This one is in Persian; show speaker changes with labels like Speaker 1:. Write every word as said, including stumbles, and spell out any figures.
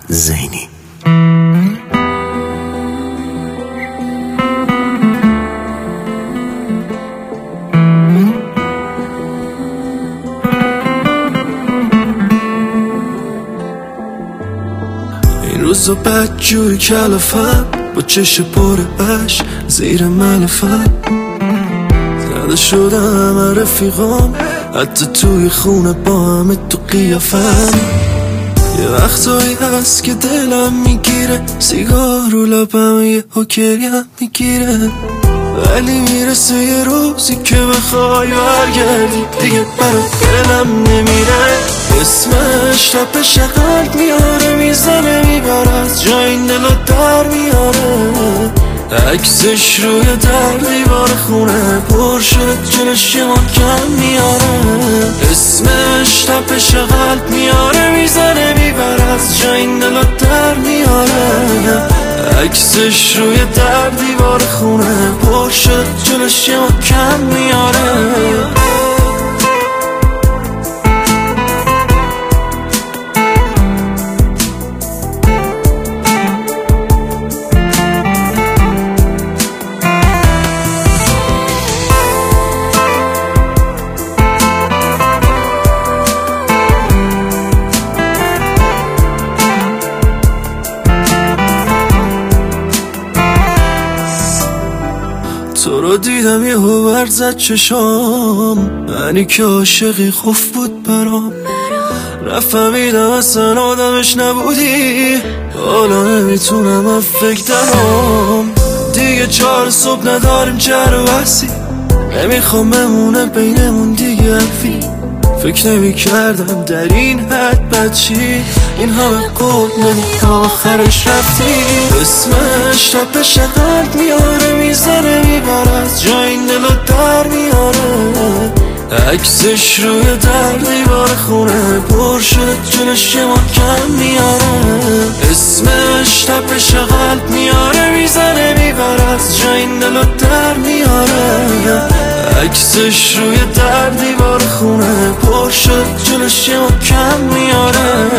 Speaker 1: زینی. این روزا بدجوری کلافم با چش پر عشق زیر ملافم زده شدم همه رفیقام حتی توی خونه با همه تو قیافم. یه وقتایی هست که دلم میگیره سیگار رو لبم یه حکریم میگیره ولی میرسه یه روزی که بخوای برگردی دیگه برات دلم نمیره. اسمش تپش قلب میاره میزنه میبره از جای این دلو در میاره. عکسش روی در دیوار خونه پر شد جلوش یه محکم میاره. اسمش تپش قلب میاره میزنه میبره از جای این دلو در میاره. عکسش روی در دیوار خونه پر شد جلوش یه محکم میاره. تو رو دیدم یه هوبر زد چشام منی که عاشقی خوف بود برام. نفهمیدم اصلا آدمش نبودی حالا نمیتونم من فکر درام. دیگه چهار صبح نداریم چهر و بحثی نمیخوام بمونه بینمون دیگه حرفی. فکر نمی کردم در این حد بچی این همه قول نمی آخرش رفتی. اسمش تپش قلب میاره میزنه میبره از جای این دلو در میاره. عکسش روی در دیوار خونه پر شد جلوش یه محکم میاره. اسمش تپش قلب میاره میزنه میبره از جای این دلو در میاره. عکسش روی در دیوار خونه پر شد جلوش یه محکم میاره.